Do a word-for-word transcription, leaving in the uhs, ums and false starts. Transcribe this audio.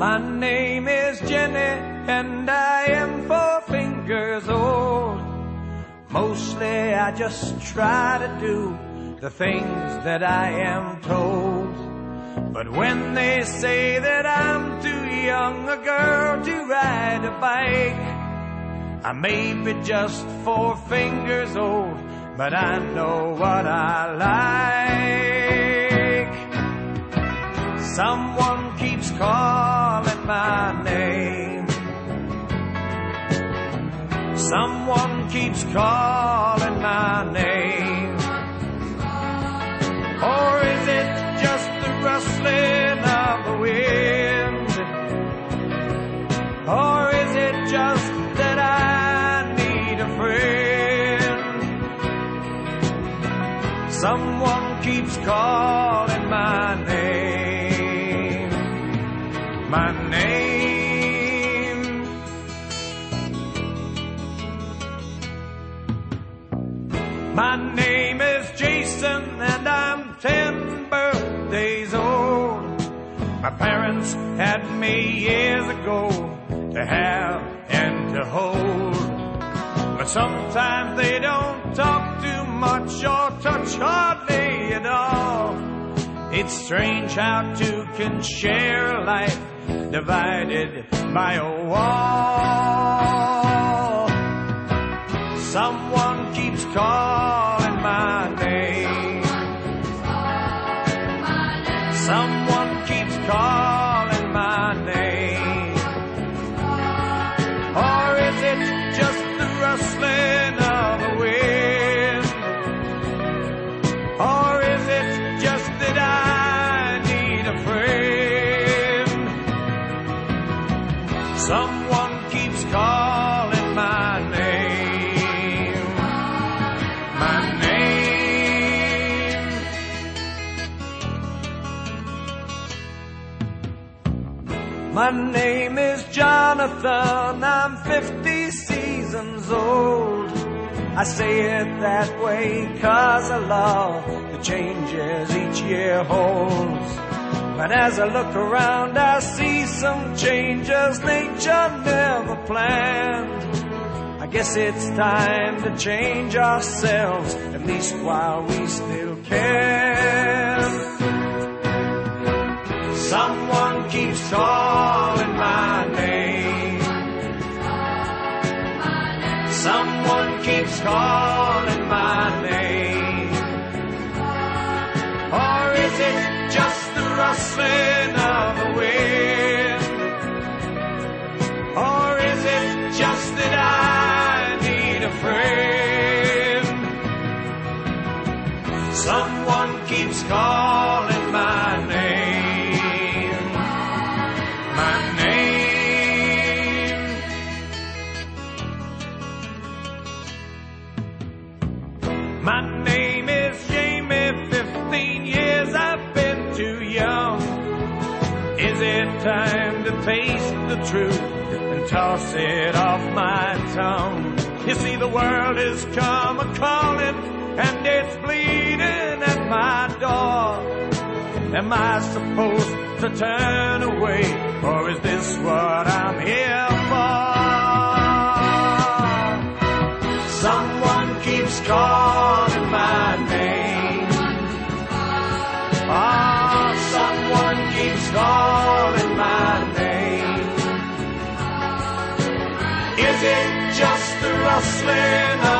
My name is Jenny, and I am four fingers old. Mostly I just try to do the things that I am told. But when they say that I'm too young a girl to ride a bike, I may be just four fingers old, but I know what I like. Someone keeps calling my name. Someone keeps calling my name. Or is it just the rustling of the wind? Or is it just that I need a friend? Someone keeps calling my name. My name. My name is Jason, and I'm ten birthdays old. My parents had me years ago to have and to hold. But sometimes they don't talk too much or touch hardly at all. It's strange how two can share a life divided by a wall. Someone keeps calling my name. Someone keeps calling my name. Or is it just the rustling of the wind? Or is it just that I need a friend? Someone keeps calling my name. My name. My name is Jonathan. I'm fifty seasons old. I say it that way 'cause I love the changes each year holds. But as I look around, I see some changes nature never planned. I guess it's time to change ourselves, at least while we still can. Someone keeps calling my name. Someone keeps calling my name. Or is it just the rustling of the wind? Or is it just that I need a friend? Someone keeps calling my name. My name. My name is Jamie. Fifteen years I've been too young. Is it time to taste the truth and toss it off my tongue? You see, the world has come a-calling, and it's bleeding at my door. Am I supposed to turn away, or is this what I'm here for? Someone keeps calling my name. Ah, someone keeps calling my name. Is it just the rustling